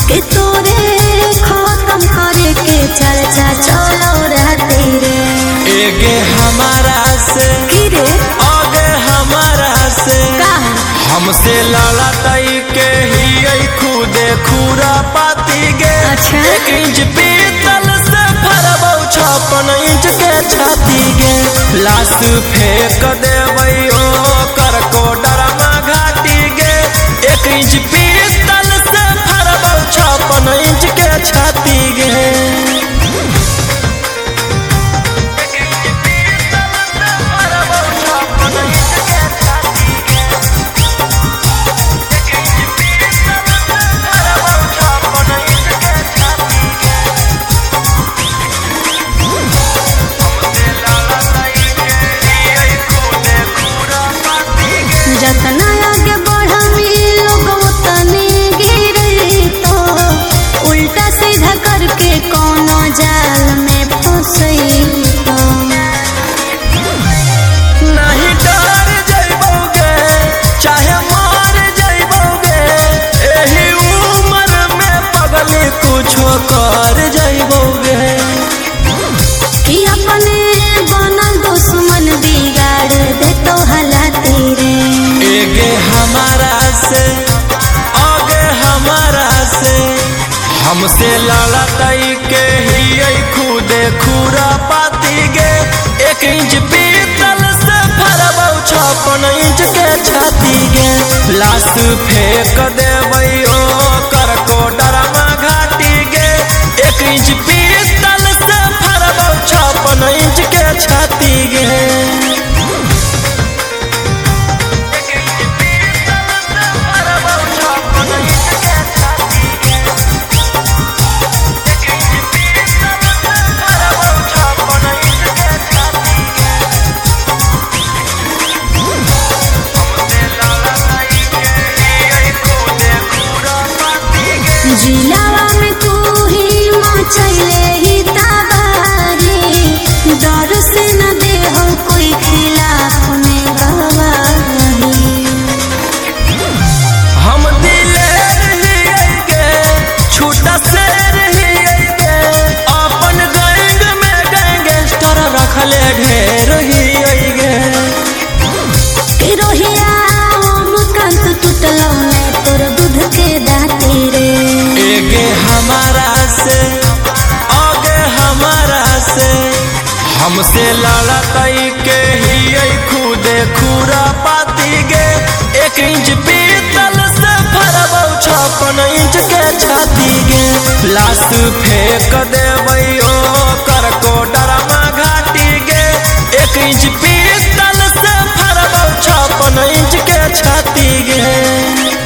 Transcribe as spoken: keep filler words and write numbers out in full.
के तोरे खत्म करे के चर्चा चलो रहते रे। एगे हमारा से रे आगे हमारा से हमसे लड़ाई के ही खुदे खूरा पाती गे। अच्छा। एक इंच पीतल से भरबौ छप्पन इंच के छाती गे। लाश फेंक देबै ओ कर को डरमा घाटी गे। एक इंच पीतल से भरबौ छप्पन इंच के छाती गे। जतना आगे बढ़मी लोग उतने गिरे तो उल्टा सीधा करके कोनो जाल में फंसई तो। नहीं डर जइबोगे चाहे मार जइबोगे। एही उम्र में पगली कुछो कर जइबोगे। कि अपने बनल दुश्मन बिगाड़ दे तो हालाती रे। एगे हमारा से आगे हमारा से हमसे लड़ाई के ही खुदे खूरा पाती गे। एक इंच पीतल से भरबौ छप्पन इंच के छाती गे। लाश फेंक देबै ओ कर को डरमा घाटी गे। एक इंच पीतल से भरबौ छप्पन इंच के छाती गे। जिलावा में तू ही मचले ही तबाही। डर से न दे हो कोई खिलाफ में गवाही। हम दिलेर ही गे छूटा शेर ही गे। अपन गैंग में गैंगस्टर रखले ढेर ही गे। कि रोहिया मुकांत टूटलो ने तोर दूध के दाती रे। एगे हमारा से आगे हमारा से हमसे लड़ाई के ही खुदे खूरा पाती गे। एक इंच पीतल से भरबौ छप्पन इंच के छाती गे। लाश फेंक देबै ओ कर को डरमा घाटी गे। एक इंच पीतल से भरबौ छप्पन इंच के छाती गे।